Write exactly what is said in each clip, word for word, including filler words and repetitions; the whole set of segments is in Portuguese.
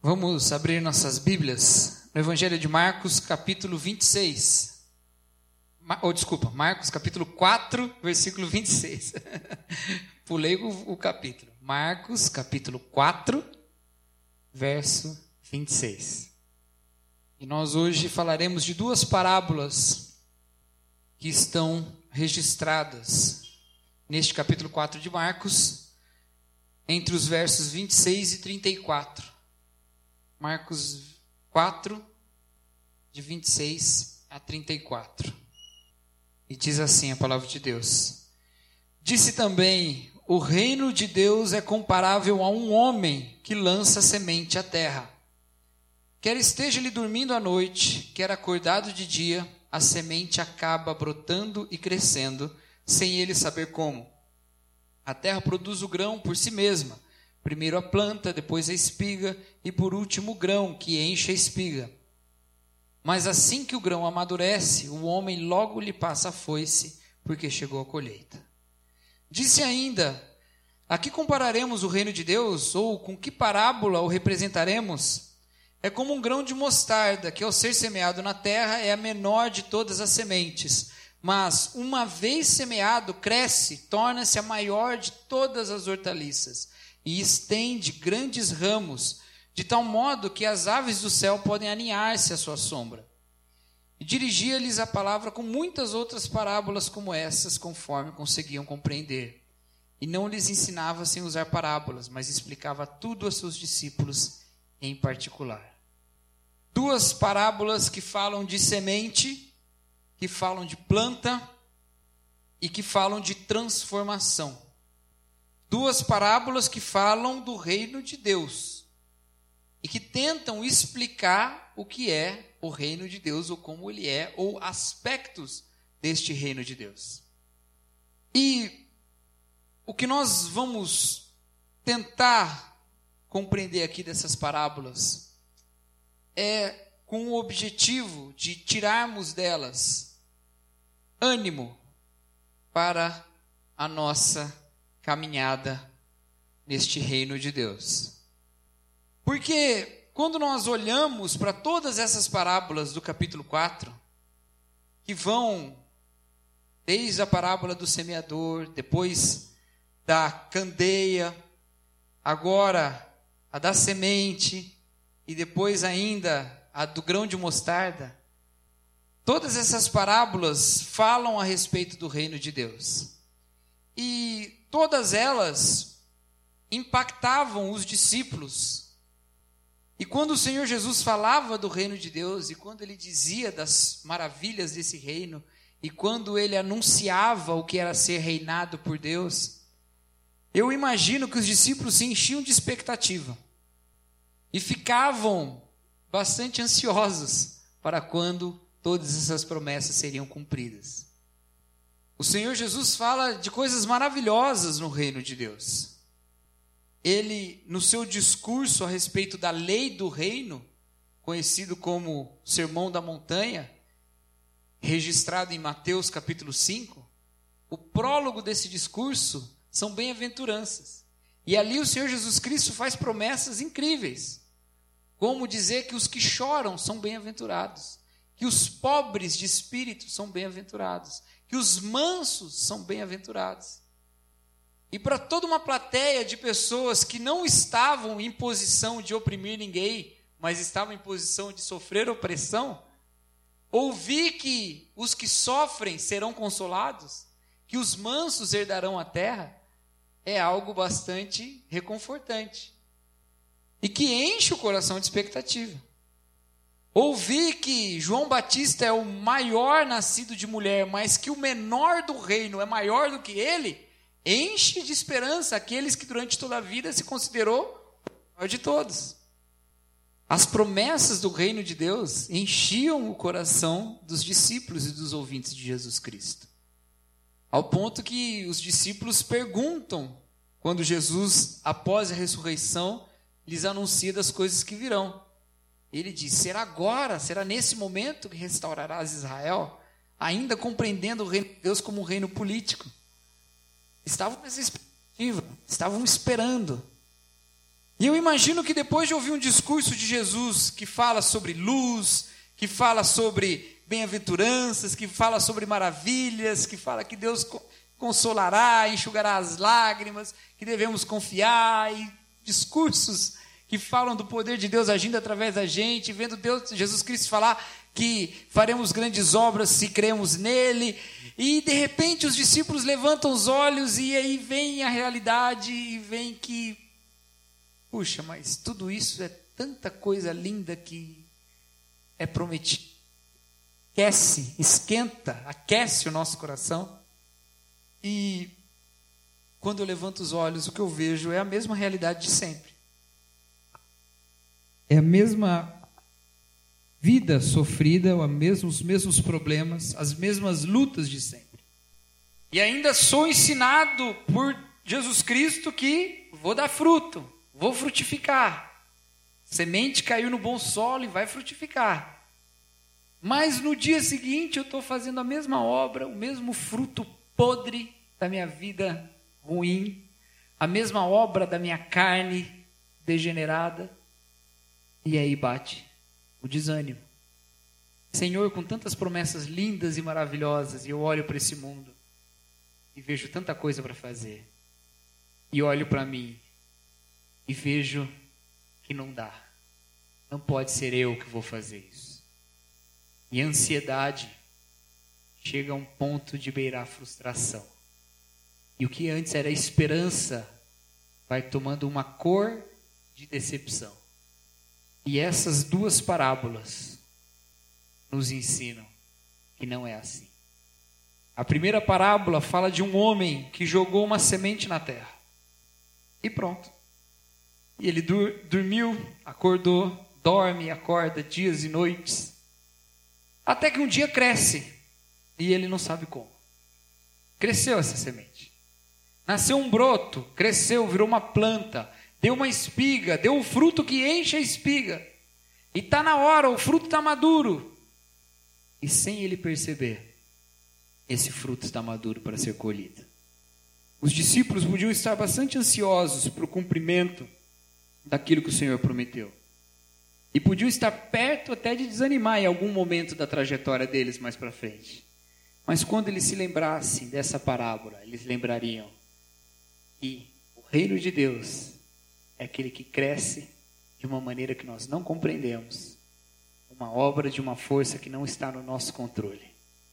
Vamos abrir nossas Bíblias no Evangelho de Marcos, capítulo vinte e seis. Ou, oh, desculpa, Marcos, capítulo quatro, versículo vinte e seis. Pulei o, o capítulo. Marcos, capítulo quatro, verso vinte e seis. E nós hoje falaremos de duas parábolas que estão registradas neste capítulo quatro de Marcos, entre os versos vinte e seis e trinta e quatro. Marcos quatro, de vinte e seis a trinta e quatro. E diz assim a palavra de Deus: Disse também: o reino de Deus é comparável a um homem que lança semente à terra. Quer esteja ele dormindo à noite, quer acordado de dia, a semente acaba brotando e crescendo, sem ele saber como. A terra produz o grão por si mesma, primeiro a planta, depois a espiga e por último o grão que enche a espiga. Mas assim que o grão amadurece, o homem logo lhe passa a foice, porque chegou a colheita. Disse ainda: a que compararemos o reino de Deus? Ou com que parábola o representaremos? É como um grão de mostarda, que ao ser semeado na terra é a menor de todas as sementes. Mas, uma vez semeado, cresce, torna-se a maior de todas as hortaliças, e estende grandes ramos, de tal modo que as aves do céu podem aninhar-se à sua sombra. E dirigia-lhes a palavra com muitas outras parábolas como essas, conforme conseguiam compreender. E não lhes ensinava sem usar parábolas, mas explicava tudo aos seus discípulos em particular. Duas parábolas que falam de semente, que falam de planta e que falam de transformação. Duas parábolas que falam do reino de Deus e que tentam explicar o que é o reino de Deus, ou como ele é, ou aspectos deste reino de Deus. E o que nós vamos tentar compreender aqui dessas parábolas é com o objetivo de tirarmos delas ânimo para a nossa caminhada neste reino de Deus. Porque quando nós olhamos para todas essas parábolas do capítulo quatro, que vão desde a parábola do semeador, depois da candeia, agora a da semente, e depois ainda a do grão de mostarda, todas essas parábolas falam a respeito do reino de Deus. E todas elas impactavam os discípulos. E quando o Senhor Jesus falava do reino de Deus, e quando ele dizia das maravilhas desse reino, e quando ele anunciava o que era ser reinado por Deus, eu imagino que os discípulos se enchiam de expectativa e ficavam bastante ansiosos para quando todas essas promessas seriam cumpridas. O Senhor Jesus fala de coisas maravilhosas no reino de Deus. Ele, no seu discurso a respeito da lei do reino, conhecido como Sermão da Montanha, registrado em Mateus capítulo cinco, o prólogo desse discurso são bem-aventuranças. E ali o Senhor Jesus Cristo faz promessas incríveis, como dizer que os que choram são bem-aventurados, que os pobres de espírito são bem-aventurados, que os mansos são bem-aventurados. E para toda uma plateia de pessoas que não estavam em posição de oprimir ninguém, mas estavam em posição de sofrer opressão, ouvir que os que sofrem serão consolados, que os mansos herdarão a terra, é algo bastante reconfortante. E que enche o coração de expectativa. Ouvir que João Batista é o maior nascido de mulher, mas que o menor do reino é maior do que ele, enche de esperança aqueles que durante toda a vida se considerou o maior de todos. As promessas do reino de Deus enchiam o coração dos discípulos e dos ouvintes de Jesus Cristo. Ao ponto que os discípulos perguntam, quando Jesus, após a ressurreição, lhes anuncia das coisas que virão. Ele diz: será agora, será nesse momento que restaurarás Israel? Ainda compreendendo o reino de Deus como um reino político. Estavam nessa expectativa, estavam esperando. E eu imagino que depois de ouvir um discurso de Jesus que fala sobre luz, que fala sobre bem-aventuranças, que fala sobre maravilhas, que fala que Deus consolará, enxugará as lágrimas, que devemos confiar, e discursos que falam do poder de Deus agindo através da gente, vendo Deus, Jesus Cristo falar que faremos grandes obras se cremos nele, e de repente os discípulos levantam os olhos e aí vem a realidade e vem que, puxa, mas tudo isso é tanta coisa linda que é prometido. Aquece, esquenta, aquece o nosso coração. E quando eu levanto os olhos, o que eu vejo é a mesma realidade de sempre. É a mesma vida sofrida, os mesmos problemas, as mesmas lutas de sempre. E ainda sou ensinado por Jesus Cristo que vou dar fruto, vou frutificar. Semente caiu no bom solo e vai frutificar. Mas no dia seguinte eu estou fazendo a mesma obra, o mesmo fruto podre da minha vida ruim, a mesma obra da minha carne degenerada. E aí bate o desânimo. Senhor, com tantas promessas lindas e maravilhosas, e eu olho para esse mundo e vejo tanta coisa para fazer. E olho para mim e vejo que não dá. Não pode ser eu que vou fazer isso. E a ansiedade chega a um ponto de beirar a frustração. E o que antes era esperança vai tomando uma cor de decepção. E essas duas parábolas nos ensinam que não é assim. A primeira parábola fala de um homem que jogou uma semente na terra. E pronto. E ele dur- dormiu, acordou, dorme, acorda dias e noites. Até que um dia cresce. E ele não sabe como. Cresceu essa semente. Nasceu um broto, cresceu, virou uma planta. Deu uma espiga, deu um fruto que enche a espiga. E está na hora, o fruto está maduro. E sem ele perceber, esse fruto está maduro para ser colhido. Os discípulos podiam estar bastante ansiosos para o cumprimento daquilo que o Senhor prometeu. E podiam estar perto até de desanimar em algum momento da trajetória deles mais para frente. Mas quando eles se lembrassem dessa parábola, eles lembrariam que o reino de Deus é aquele que cresce de uma maneira que nós não compreendemos. Uma obra de uma força que não está no nosso controle.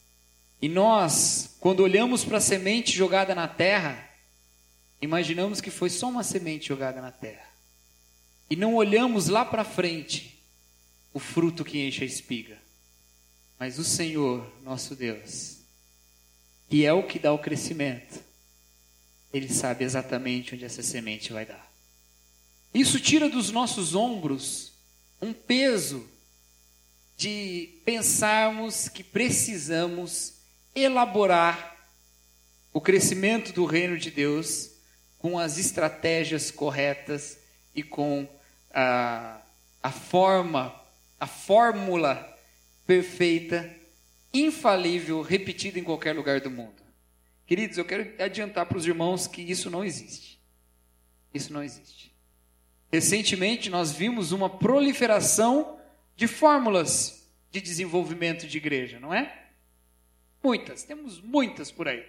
E nós, quando olhamos para a semente jogada na terra, imaginamos que foi só uma semente jogada na terra. E não olhamos lá para frente o fruto que enche a espiga. Mas o Senhor, nosso Deus, que é o que dá o crescimento, Ele sabe exatamente onde essa semente vai dar. Isso tira dos nossos ombros um peso de pensarmos que precisamos elaborar o crescimento do reino de Deus com as estratégias corretas e com a, a forma, a fórmula perfeita, infalível, repetida em qualquer lugar do mundo. Queridos, eu quero adiantar para os irmãos que isso não existe. Isso não existe. Recentemente nós vimos uma proliferação de fórmulas de desenvolvimento de igreja, não é? Muitas, temos muitas por aí.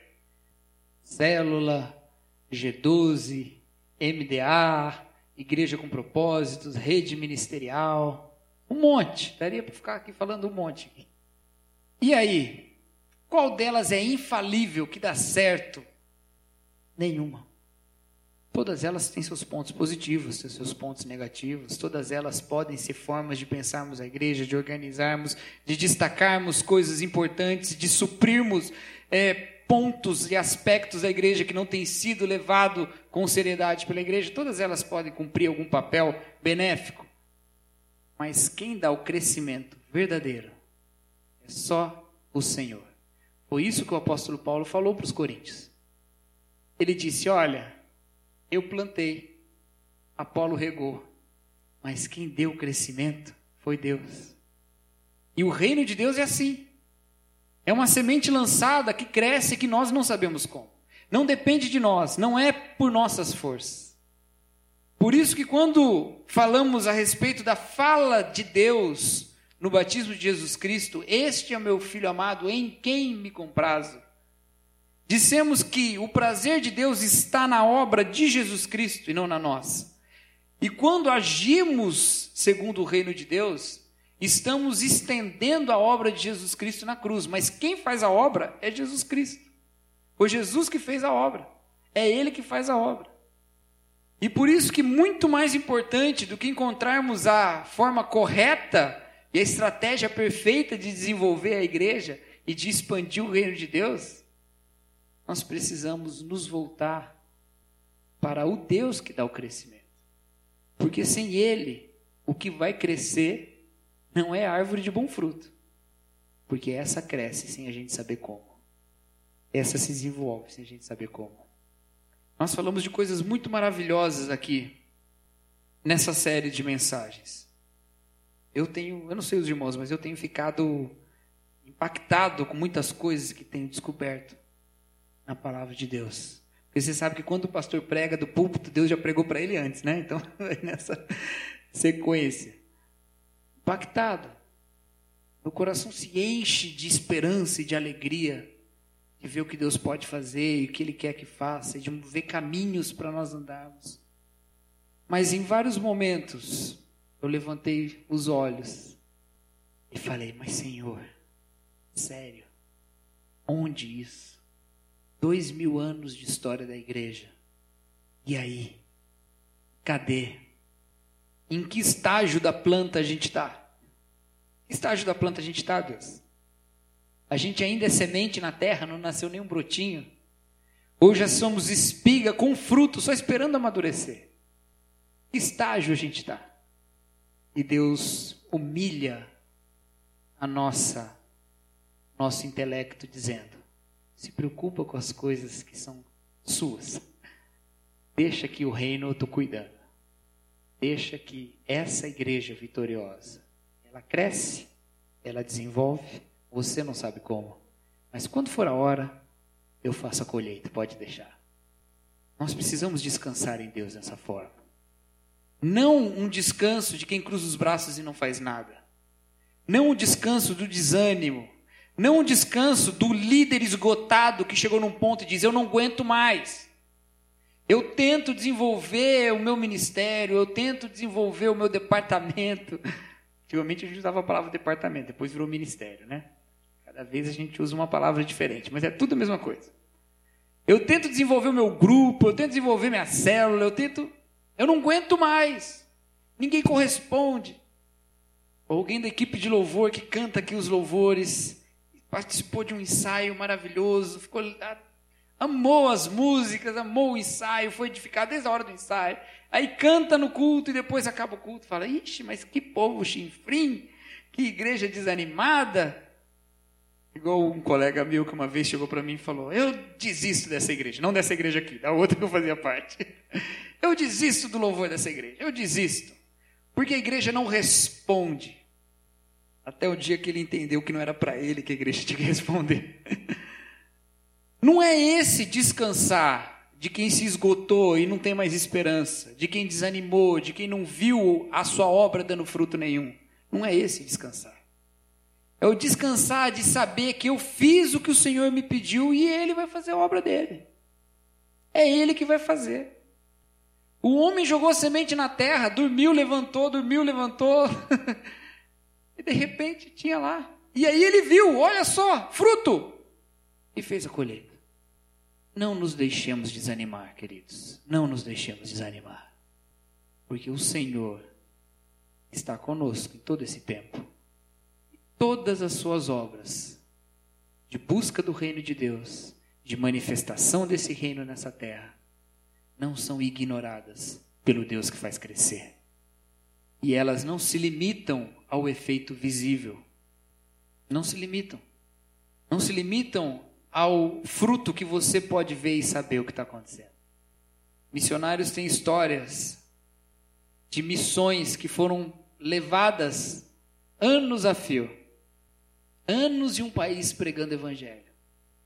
Célula, G doze, M D A, Igreja com Propósitos, Rede Ministerial, um monte, daria para ficar aqui falando um monte. E aí, qual delas é infalível, que dá certo? Nenhuma. Todas elas têm seus pontos positivos, têm seus pontos negativos, todas elas podem ser formas de pensarmos a igreja, de organizarmos, de destacarmos coisas importantes, de suprirmos é, pontos e aspectos da igreja que não têm sido levado com seriedade pela igreja. Todas elas podem cumprir algum papel benéfico. Mas quem dá o crescimento verdadeiro é só o Senhor. Foi isso que o apóstolo Paulo falou para os coríntios. Ele disse, olha, eu plantei, Apolo regou, mas quem deu o crescimento foi Deus. E o reino de Deus é assim. É uma semente lançada que cresce e que nós não sabemos como. Não depende de nós, não é por nossas forças. Por isso que quando falamos a respeito da fala de Deus no batismo de Jesus Cristo, este é o meu Filho amado, em quem me comprazo. Dissemos que o prazer de Deus está na obra de Jesus Cristo e não na nossa. E quando agimos segundo o reino de Deus, estamos estendendo a obra de Jesus Cristo na cruz. Mas quem faz a obra é Jesus Cristo. Foi Jesus que fez a obra. É Ele que faz a obra. E por isso que muito mais importante do que encontrarmos a forma correta e a estratégia perfeita de desenvolver a igreja e de expandir o reino de Deus, nós precisamos nos voltar para o Deus que dá o crescimento. Porque sem Ele, o que vai crescer não é árvore de bom fruto. Porque essa cresce sem a gente saber como. Essa se desenvolve sem a gente saber como. Nós falamos de coisas muito maravilhosas aqui, nessa série de mensagens. Eu tenho, eu não sei os irmãos, mas eu tenho ficado impactado com muitas coisas que tenho descoberto na palavra de Deus. Porque você sabe que quando o pastor prega do púlpito, Deus já pregou para ele antes, né? Então, nessa sequência. Impactado. Meu coração se enche de esperança e de alegria de ver o que Deus pode fazer e o que Ele quer que faça, e de ver caminhos para nós andarmos. Mas em vários momentos, eu levantei os olhos e falei, mas Senhor, sério, onde isso? Dois mil anos de história da igreja. E aí? Cadê? Em que estágio da planta a gente está? Que estágio da planta a gente está, Deus? A gente ainda é semente na terra, não nasceu nenhum brotinho. Ou já somos espiga com fruto, só esperando amadurecer. Que estágio a gente está? E Deus humilha a nossa, nosso intelecto dizendo, se preocupa com as coisas que são suas. Deixa que o reino eu estou cuidando. Deixa que essa igreja vitoriosa, ela cresce, ela desenvolve, você não sabe como. Mas quando for a hora, eu faço a colheita, pode deixar. Nós precisamos descansar em Deus dessa forma. Não um descanso de quem cruza os braços e não faz nada. Não um descanso do desânimo. Não um descanso do líder esgotado que chegou num ponto e diz, eu não aguento mais. Eu tento desenvolver o meu ministério, eu tento desenvolver o meu departamento. Antigamente a gente usava a palavra departamento, depois virou ministério, né? Cada vez a gente usa uma palavra diferente, mas é tudo a mesma coisa. Eu tento desenvolver o meu grupo, eu tento desenvolver minha célula, eu tento... Eu não aguento mais. Ninguém corresponde. Alguém da equipe de louvor que canta aqui os louvores, participou de um ensaio maravilhoso, ficou, amou as músicas, amou o ensaio, foi edificado desde a hora do ensaio. Aí canta no culto e depois acaba o culto. Fala, ixi, mas que povo chinfrim, que igreja desanimada. Igual um colega meu que uma vez chegou para mim e falou, eu desisto dessa igreja, não dessa igreja aqui, da outra que eu fazia parte. Eu desisto do louvor dessa igreja, eu desisto. Porque a igreja não responde. Até o dia que ele entendeu que não era para ele que a igreja tinha que responder. Não é esse descansar de quem se esgotou e não tem mais esperança, de quem desanimou, de quem não viu a sua obra dando fruto nenhum. Não é esse descansar. É o descansar de saber que eu fiz o que o Senhor me pediu e Ele vai fazer a obra dele. É Ele que vai fazer. O homem jogou a semente na terra, dormiu, levantou, dormiu, levantou. E de repente tinha lá. E aí ele viu, olha só, fruto. E fez a colheita. Não nos deixemos desanimar, queridos. Não nos deixemos desanimar. Porque o Senhor está conosco em todo esse tempo. E todas as suas obras de busca do reino de Deus, de manifestação desse reino nessa terra, não são ignoradas pelo Deus que faz crescer. E elas não se limitam ao efeito visível. Não se limitam. Não se limitam ao fruto que você pode ver e saber o que está acontecendo. Missionários têm histórias de missões que foram levadas anos a fio. Anos em um país pregando evangelho.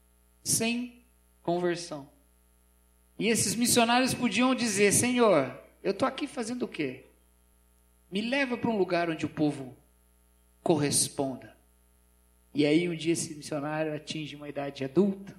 Sem conversão. E esses missionários podiam dizer, Senhor, eu estou aqui fazendo o quê? Me leva para um lugar onde o povo corresponda. E aí um dia esse missionário atinge uma idade adulta.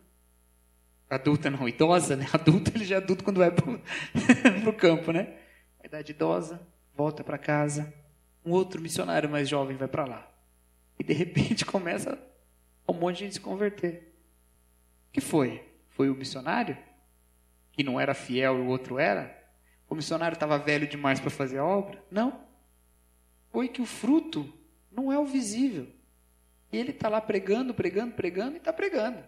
Adulta não, idosa, né? Adulto, ele já é adulto quando vai para o campo, né? A idade idosa, volta para casa. Um outro missionário mais jovem vai para lá. E de repente começa um monte de gente se converter. O que foi? Foi o missionário? Que não era fiel e o outro era? O missionário estava velho demais para fazer a obra? Não. Foi que o fruto não é o visível. E ele está lá pregando, pregando, pregando e está pregando.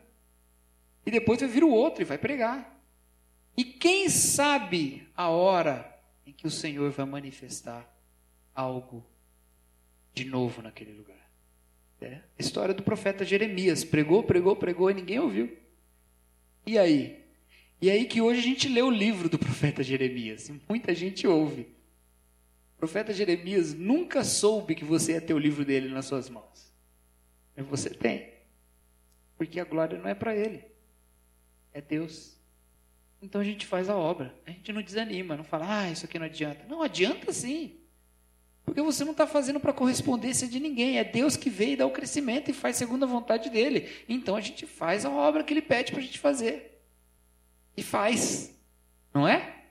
E depois vai vir o outro e vai pregar. E quem sabe a hora em que o Senhor vai manifestar algo de novo naquele lugar. É a história do profeta Jeremias. Pregou, pregou, pregou e ninguém ouviu. E aí? E aí que hoje a gente lê o livro do profeta Jeremias. E muita gente ouve. O profeta Jeremias nunca soube que você ia ter o livro dele nas suas mãos. Mas você tem. Porque a glória não é para ele. É Deus. Então a gente faz a obra. A gente não desanima, não fala, ah, isso aqui não adianta. Não, adianta sim. Porque você não está fazendo para correspondência de ninguém. É Deus que veio e dá o crescimento e faz segundo a vontade dele. Então a gente faz a obra que ele pede para a gente fazer. E faz. Não é?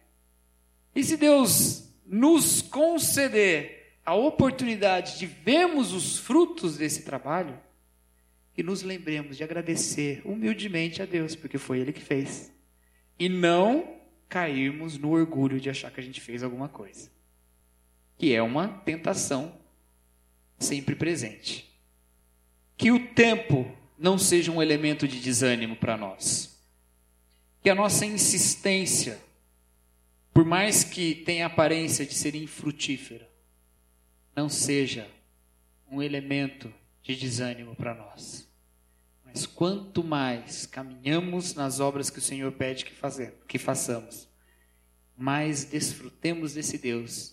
E se Deus nos conceder a oportunidade de vermos os frutos desse trabalho, que nos lembremos de agradecer humildemente a Deus, porque foi Ele que fez. E não cairmos no orgulho de achar que a gente fez alguma coisa. Que é uma tentação sempre presente. Que o tempo não seja um elemento de desânimo para nós. Que a nossa insistência, por mais que tenha aparência de ser infrutífera, não seja um elemento de desânimo para nós. Mas quanto mais caminhamos nas obras que o Senhor pede que, fazer, que façamos, mais desfrutemos desse Deus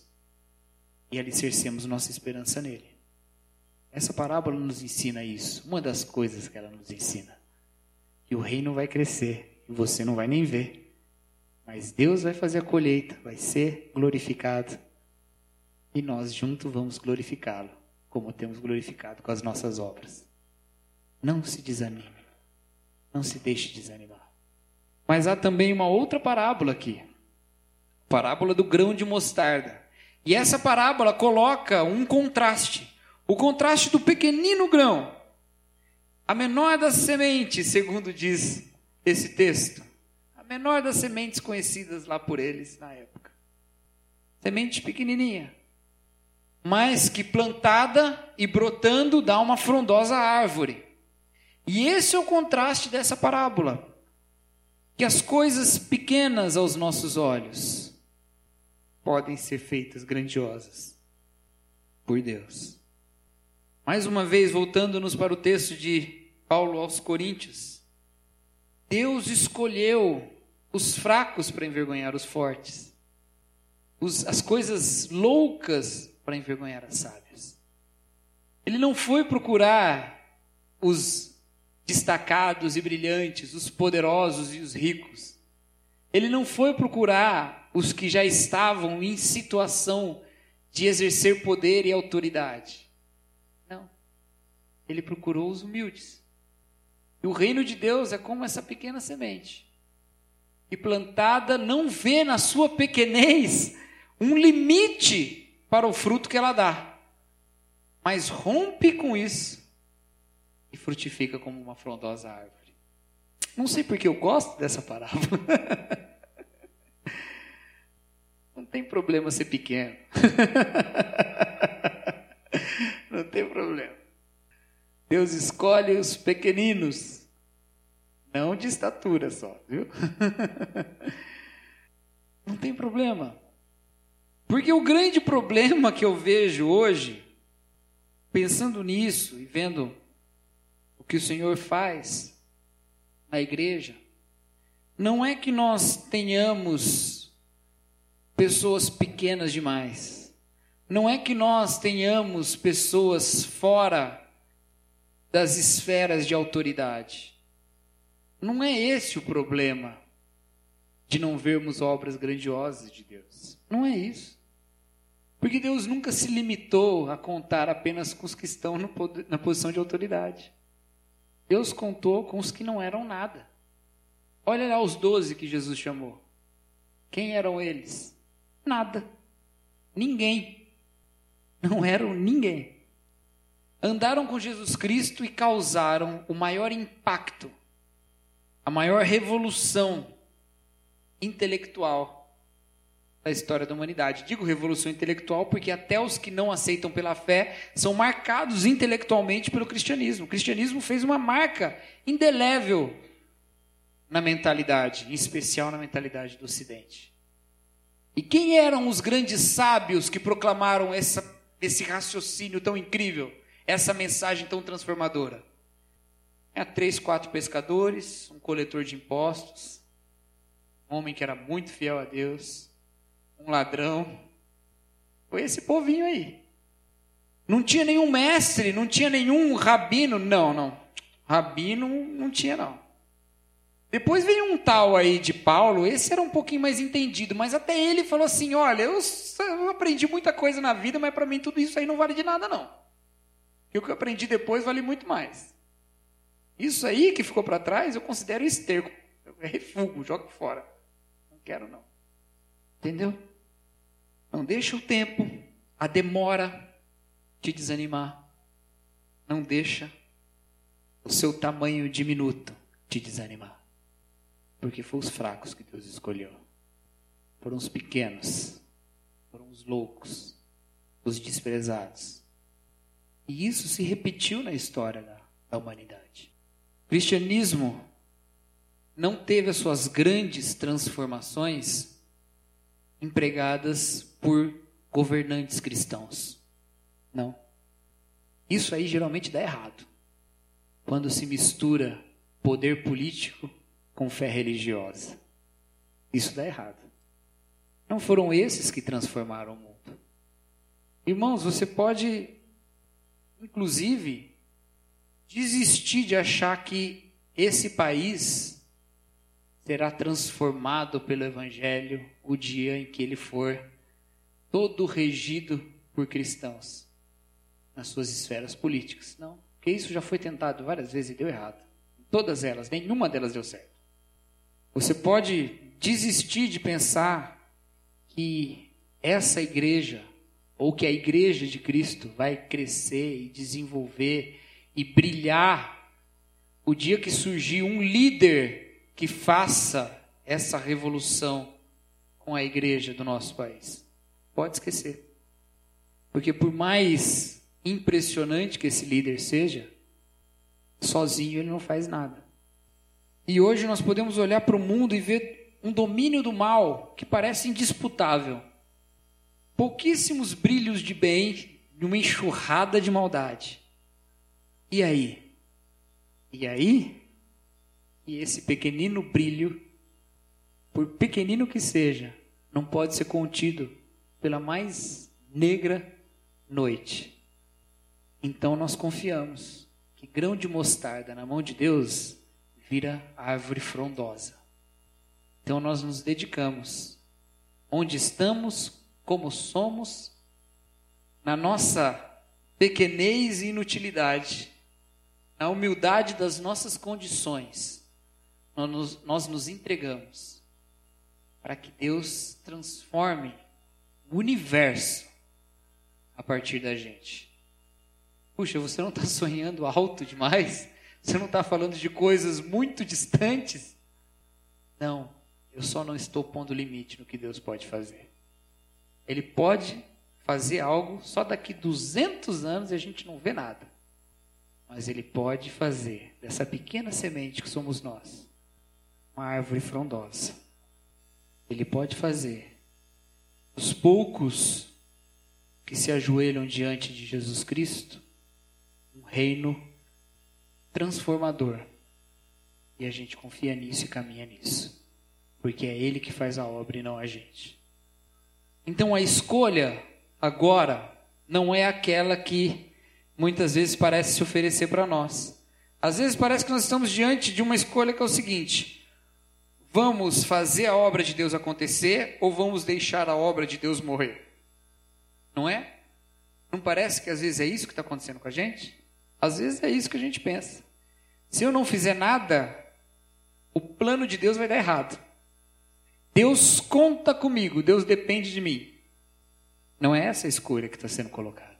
e alicercemos nossa esperança nele. Essa parábola nos ensina isso. Uma das coisas que ela nos ensina. Que o reino vai crescer e você não vai nem ver. Mas Deus vai fazer a colheita, vai ser glorificado. E nós juntos vamos glorificá-lo, como temos glorificado com as nossas obras. Não se desanime. Não se deixe desanimar. Mas há também uma outra parábola aqui. Parábola do grão de mostarda. E essa parábola coloca um contraste. O contraste do pequenino grão. A menor das sementes, segundo diz esse texto. A menor das sementes conhecidas lá por eles na época. Semente pequenininha. Mas que plantada e brotando dá uma frondosa árvore. E esse é o contraste dessa parábola. Que as coisas pequenas aos nossos olhos podem ser feitas grandiosas por Deus. Mais uma vez, voltando-nos para o texto de Paulo aos Coríntios. Deus escolheu os fracos para envergonhar os fortes. Os, as coisas loucas para envergonhar as sábias. Ele não foi procurar os destacados e brilhantes, os poderosos e os ricos. Ele não foi procurar os que já estavam em situação de exercer poder e autoridade. Não. Ele procurou os humildes. E o reino de Deus é como essa pequena semente. E plantada não vê na sua pequenez um limite para o fruto que ela dá. Mas rompe com isso. E frutifica como uma frondosa árvore. Não sei porque eu gosto dessa parábola. Não tem problema ser pequeno. Não tem problema. Deus escolhe os pequeninos. Não de estatura só, viu? Não tem problema. Porque o grande problema que eu vejo hoje, pensando nisso e vendo o que o Senhor faz na igreja, não é que nós tenhamos pessoas pequenas demais. Não é que nós tenhamos pessoas fora das esferas de autoridade. Não é esse o problema. de não vermos obras grandiosas de Deus. Não é isso. Porque Deus nunca se limitou a contar apenas com os que estão no, na posição de autoridade. Deus contou com os que não eram nada. Olha lá os doze que Jesus chamou. Quem eram eles? Nada. Ninguém. Não eram ninguém. Andaram com Jesus Cristo e causaram o maior impacto, a maior revolução intelectual da história da humanidade. Digo revolução intelectual porque até os que não aceitam pela fé são marcados intelectualmente pelo cristianismo. O cristianismo fez uma marca indelével na mentalidade, em especial na mentalidade do Ocidente. E quem eram os grandes sábios que proclamaram essa, esse raciocínio tão incrível, essa mensagem tão transformadora? Tinha três, quatro pescadores, um coletor de impostos, um homem que era muito fiel a Deus, um ladrão. Foi esse povinho aí. Não tinha nenhum mestre, não tinha nenhum rabino. Não, não. Rabino não tinha, não. Depois veio um tal aí de Paulo, esse era um pouquinho mais entendido, mas até ele falou assim, olha, eu, eu aprendi muita coisa na vida, mas para mim tudo isso aí não vale de nada, não. E o que eu aprendi depois vale muito mais. Isso aí que ficou para trás, eu considero esterco. É refúgio, joga fora. Não quero, não. Entendeu? Não deixa o tempo, a demora te desanimar. Não deixa o seu tamanho diminuto te desanimar. Porque foram os fracos que Deus escolheu. Foram os pequenos. Foram os loucos. Os desprezados. E isso se repetiu na história da, da humanidade. O cristianismo não teve as suas grandes transformações empregadas por governantes cristãos. Não. Isso aí geralmente dá errado. Quando se mistura poder político com fé religiosa. Isso dá errado. Não foram esses que transformaram o mundo. Irmãos, você pode, inclusive, desistir de achar que esse país será transformado pelo Evangelho o dia em que ele for todo regido por cristãos nas suas esferas políticas. Não, porque isso já foi tentado várias vezes e deu errado. Todas elas, nenhuma delas deu certo. Você pode desistir de pensar que essa igreja, ou que a igreja de Cristo vai crescer e desenvolver e brilhar o dia que surgir um líder que faça essa revolução com a igreja do nosso país. Pode esquecer. Porque por mais impressionante que esse líder seja, sozinho ele não faz nada. E hoje nós podemos olhar para o mundo e ver um domínio do mal que parece indisputável. Pouquíssimos brilhos de bem numa enxurrada de maldade. E aí? E aí? E esse pequenino brilho, por pequenino que seja, não pode ser contido pela mais negra noite. Então nós confiamos que grão de mostarda na mão de Deus vira árvore frondosa. Então nós nos dedicamos, onde estamos, como somos, na nossa pequenez e inutilidade, na humildade das nossas condições, nós nos, nós nos entregamos para que Deus transforme o universo a partir da gente. Puxa, você não está sonhando alto demais? Você não está falando de coisas muito distantes? Não, eu só não estou pondo limite no que Deus pode fazer. Ele pode fazer algo só daqui duzentos anos e a gente não vê nada. Mas Ele pode fazer dessa pequena semente que somos nós uma árvore frondosa. Ele pode fazer os poucos que se ajoelham diante de Jesus Cristo um reino transformador. E a gente confia nisso e caminha nisso. Porque é Ele que faz a obra e não a gente. Então a escolha agora não é aquela que muitas vezes parece se oferecer para nós. Às vezes parece que nós estamos diante de uma escolha que é o seguinte: vamos fazer a obra de Deus acontecer ou vamos deixar a obra de Deus morrer? Não é? Não parece que às vezes é isso que está acontecendo com a gente? Às vezes é isso que a gente pensa. Se eu não fizer nada, o plano de Deus vai dar errado. Deus conta comigo, Deus depende de mim. Não é essa a escolha que está sendo colocada.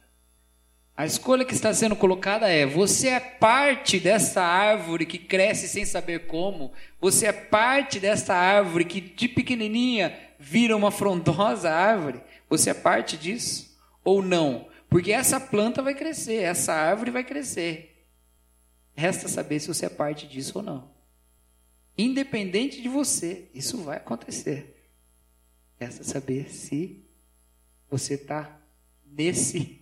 A escolha que está sendo colocada é: você é parte dessa árvore que cresce sem saber como. Você é parte dessa árvore que de pequenininha vira uma frondosa árvore. Você é parte disso ou não? Porque essa planta vai crescer, essa árvore vai crescer. Resta saber se você é parte disso ou não. Independente de você, isso vai acontecer. Resta saber se você está nesse,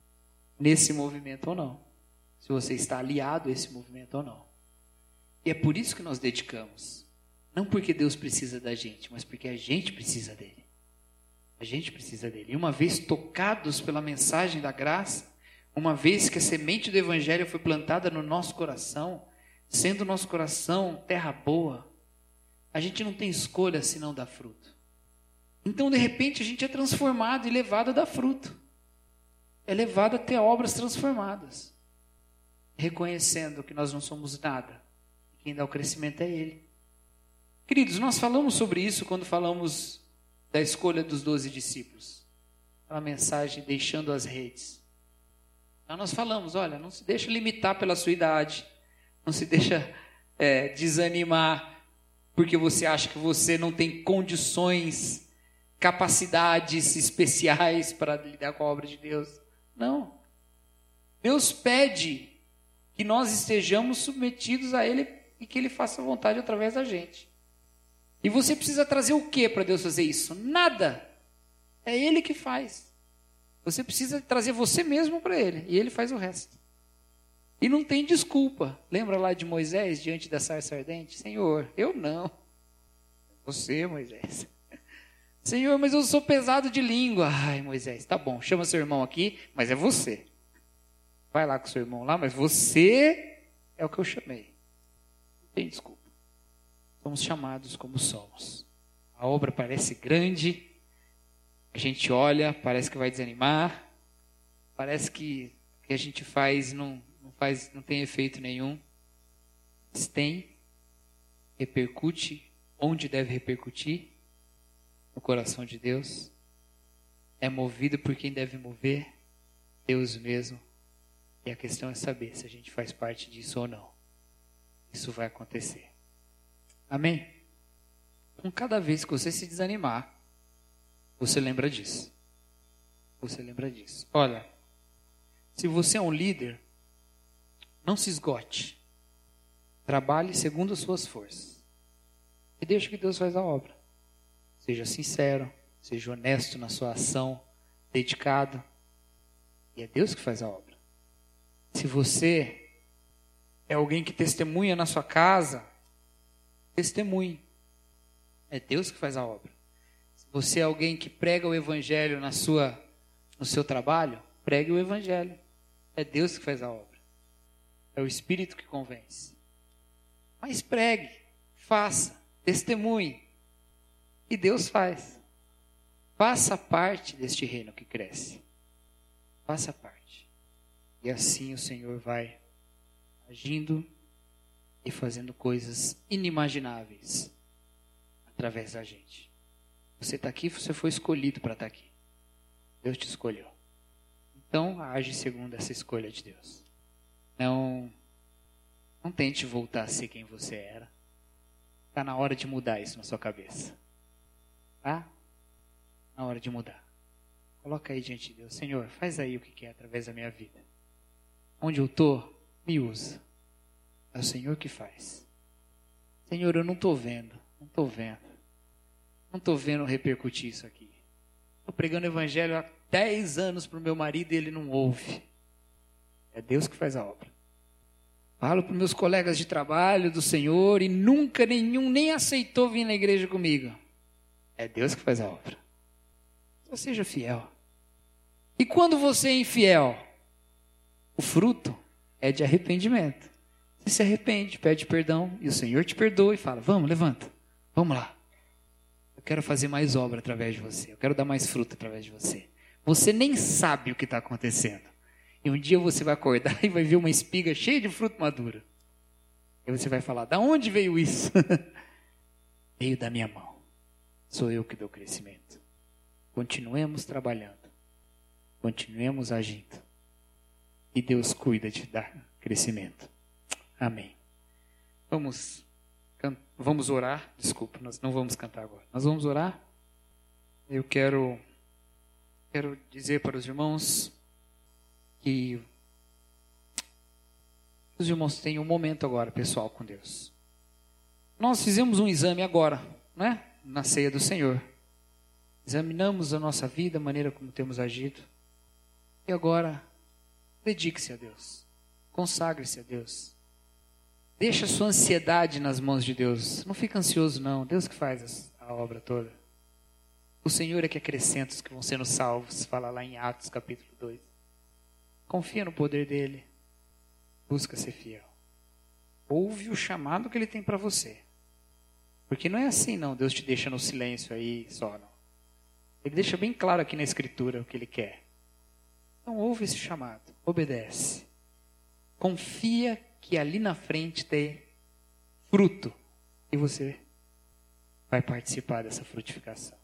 nesse movimento ou não. Se você está aliado a esse movimento ou não. E é por isso que nós dedicamos. Não porque Deus precisa da gente, mas porque a gente precisa dele. A gente precisa dele. E uma vez tocados pela mensagem da graça, uma vez que a semente do evangelho foi plantada no nosso coração, sendo o nosso coração terra boa, a gente não tem escolha senão dar fruto. Então, de repente, a gente é transformado e levado a dar fruto. É levado a ter obras transformadas. Reconhecendo que nós não somos nada. Quem dá o crescimento é Ele. Queridos, nós falamos sobre isso quando falamos da escolha dos doze discípulos. Aquela mensagem, deixando as redes. Então nós falamos, olha, não se deixa limitar pela sua idade. Não se deixa é, desanimar porque você acha que você não tem condições, capacidades especiais para lidar com a obra de Deus. Não. Deus pede que nós estejamos submetidos a Ele e que Ele faça a vontade através da gente. E você precisa trazer o que para Deus fazer isso? Nada. É Ele que faz. Você precisa trazer você mesmo para Ele e Ele faz o resto. E não tem desculpa. Lembra lá de Moisés diante da sarça ardente? Senhor, eu não. Você, Moisés. Senhor, mas eu sou pesado de língua. Ai, Moisés, tá bom, chama seu irmão aqui, mas é você. Vai lá com seu irmão lá, mas você é o que eu chamei. Não tem desculpa. Somos chamados como somos. A obra parece grande, a gente olha, parece que vai desanimar, parece que o que a gente faz não, não, faz, não tem efeito nenhum. Mas tem, repercute onde deve repercutir, no coração de Deus. É movido por quem deve mover, Deus mesmo. E a questão é saber se a gente faz parte disso ou não. Isso vai acontecer. Amém? Com cada vez que você se desanimar, você lembra disso. Você lembra disso. Olha, se você é um líder, não se esgote. Trabalhe segundo as suas forças. E deixe que Deus faz a obra. Seja sincero, seja honesto na sua ação, dedicado. E é Deus que faz a obra. Se você é alguém que testemunha na sua casa, testemunhe. É Deus que faz a obra. Se você é alguém que prega o evangelho na sua, no seu trabalho, pregue o evangelho. É Deus que faz a obra. É o Espírito que convence. Mas pregue, faça, testemunhe. E Deus faz. Faça parte deste reino que cresce. Faça parte. E assim o Senhor vai agindo e fazendo coisas inimagináveis através da gente. Você está aqui, você foi escolhido para estar aqui. Deus te escolheu. Então, age segundo essa escolha de Deus. Não, não tente voltar a ser quem você era. Está na hora de mudar isso na sua cabeça. Tá? Na hora de mudar. Coloca aí diante de Deus. Senhor, faz aí o que quer através da minha vida. Onde eu estou, me usa. É o Senhor que faz. Senhor, eu não estou vendo. Não estou vendo. Não estou vendo repercutir isso aqui. Estou pregando o evangelho há dez anos para o meu marido e ele não ouve. É Deus que faz a obra. Falo para os meus colegas de trabalho do Senhor e nunca nenhum nem aceitou vir na igreja comigo. É Deus que faz a obra. Então seja fiel. E quando você é infiel, o fruto é de arrependimento. Você se arrepende, pede perdão e o Senhor te perdoa e fala, vamos, levanta. Vamos lá. Eu quero fazer mais obra através de você. Eu quero dar mais fruto através de você. Você nem sabe o que está acontecendo. E um dia você vai acordar e vai ver uma espiga cheia de fruto maduro. E você vai falar, da onde veio isso? Veio da minha mão. Sou eu que dou crescimento. Continuemos trabalhando. Continuemos agindo. E Deus cuida de dar crescimento. Amém. Vamos, can- vamos orar. Desculpa, nós não vamos cantar agora. Nós vamos orar. Eu quero, quero dizer para os irmãos que os irmãos têm um momento agora, pessoal, com Deus. Nós fizemos um exame agora, não é? Na ceia do Senhor. Examinamos a nossa vida, a maneira como temos agido. E agora, dedique-se a Deus. Consagre-se a Deus. Deixa a sua ansiedade nas mãos de Deus. Não fica ansioso, não. Deus que faz a obra toda. O Senhor é que acrescenta os que vão sendo salvos. Fala lá em Atos capítulo dois. Confia no poder dele. Busca ser fiel. Ouve o chamado que ele tem para você. Porque não é assim, não. Deus te deixa no silêncio aí só, não. Ele deixa bem claro aqui na Escritura o que ele quer. Então ouve esse chamado. Obedece. Confia que ali na frente tem fruto. E você vai participar dessa frutificação.